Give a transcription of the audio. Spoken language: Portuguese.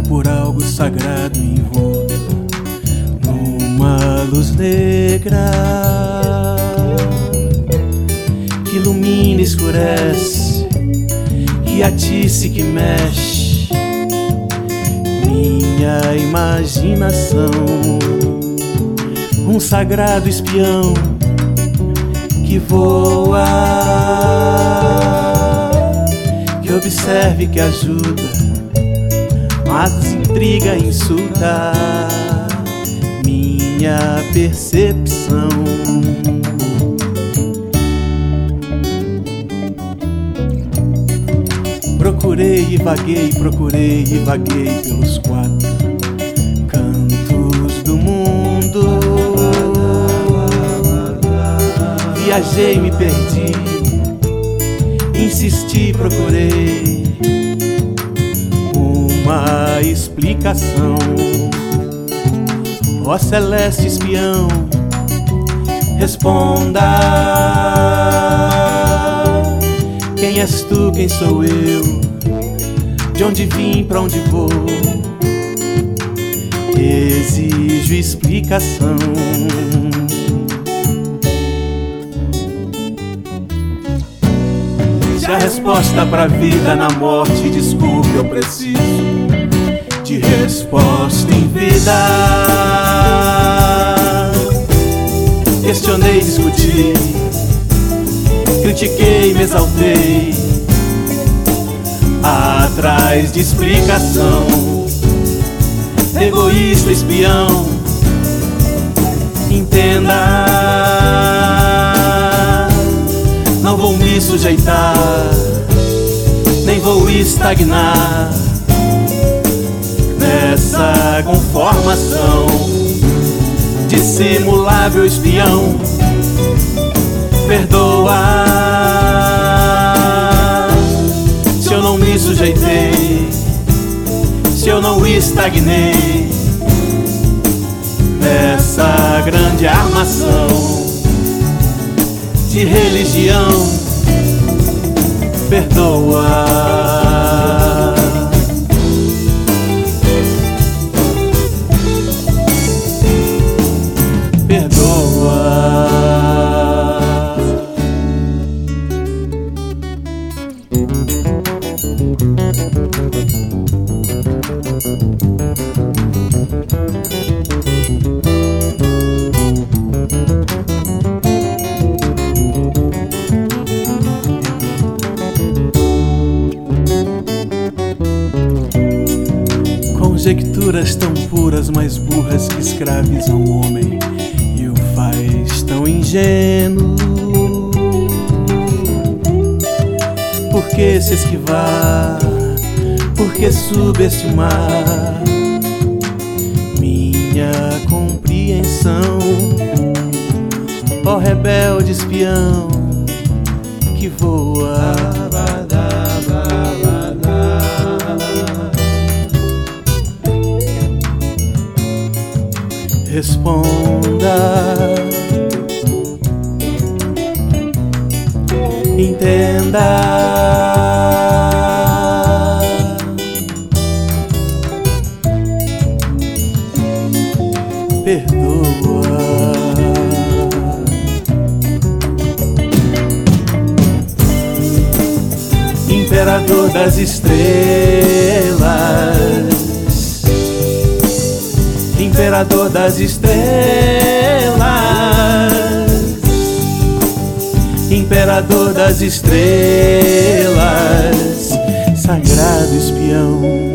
por algo sagrado envolto numa luz negra que ilumina e escurece, que atiça e que mexe minha imaginação. Um sagrado espião que voa, que observe, que ajuda, mas intriga e insulta minha percepção. Procurei e vaguei pelos quatro cantos do mundo. Viajei, me perdi, insisti, procurei uma explicação. Ó celeste espião, responda: quem és tu, quem sou eu? De onde vim, pra onde vou? Exijo explicação. Se a resposta pra vida na morte, desculpe, eu preciso de resposta em vida. Questionei, discuti, critiquei, me exaltei, atrás de explicação. Egoísta, espião, entenda, não vou me sujeitar, nem vou estagnar nessa conformação. Dissimulável espião, perdoa se eu não me sujeitei, se eu não estagnei nessa grande armação de religião. Perdoa. Conjecturas tão puras, mais burras que escravizam o homem e o faz tão ingênuo. Por que se esquivar? Por que subestimar minha compreensão? Ó rebelde espião que voa, responda, entenda, perdoa. Imperador das estrelas, imperador das estrelas, imperador das estrelas, sagrado espião.